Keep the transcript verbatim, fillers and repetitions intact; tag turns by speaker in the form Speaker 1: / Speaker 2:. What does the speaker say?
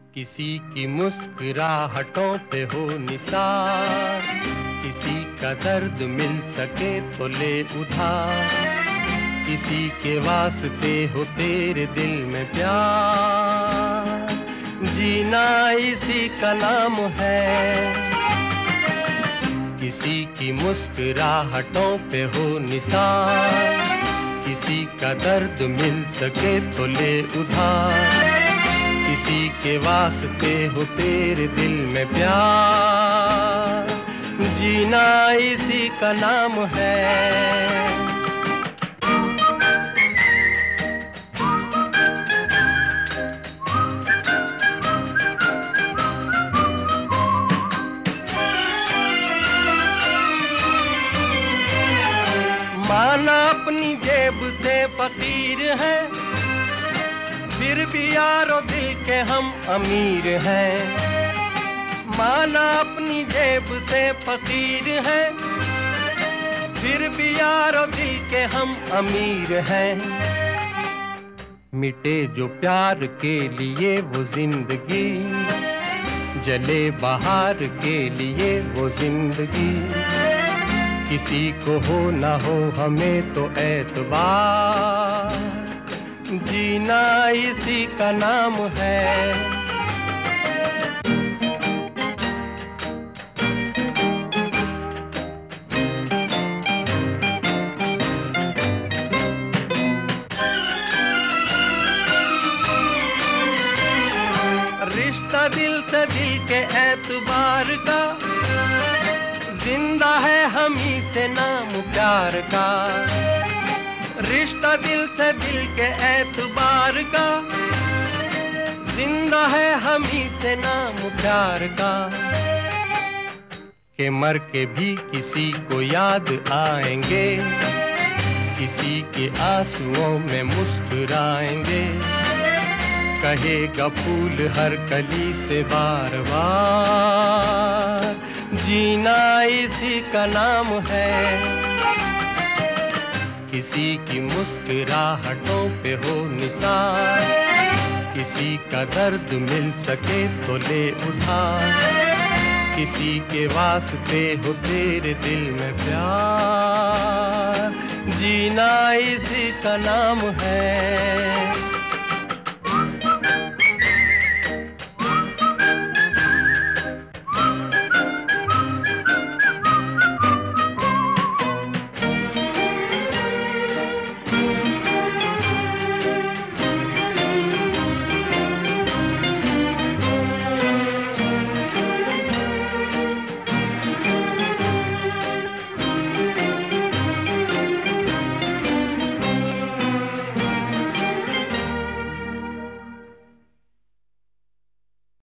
Speaker 1: किसी की मुस्कुराहटों पे हो निसार, किसी का दर्द मिल सके तो ले उधार, किसी के वास्ते हो तेरे दिल में प्यार, जीना इसी का नाम है। किसी की मुस्कुराहटों पे हो निसार, किसी का दर्द मिल सके तो ले उधार, किसी के वास्ते हो तेरे दिल में प्यार, जीना इसी का नाम है। माना अपनी जेब से फकीर है, फिर भी यारो दिल के हम अमीर हैं। माना अपनी जेब से फकीर है, फिर भी यारो दिल के हम अमीर हैं। मिटे जो प्यार के लिए वो जिंदगी, जले बहार के लिए वो जिंदगी, किसी को हो ना हो हमें तो एतबार, जीना इसी का नाम है। रिश्ता दिल से दिल के एतबार का, जिंदा है हम ही से नाम प्यार का। रिश्ता दिल से दिल के एतबार का, जिंदा है हम ही से नाम प्यार का। के मर के भी किसी को याद आएंगे, किसी के आंसुओं में मुस्कुराएंगे, कहेगा फूल हर कली से बार बार, जीना इसी का नाम है। किसी की मुस्कुराहटों पे हो निसार, किसी का दर्द मिल सके तो ले उधार, किसी के वास्ते हो तेरे दिल में प्यार, जीना इसी का नाम है।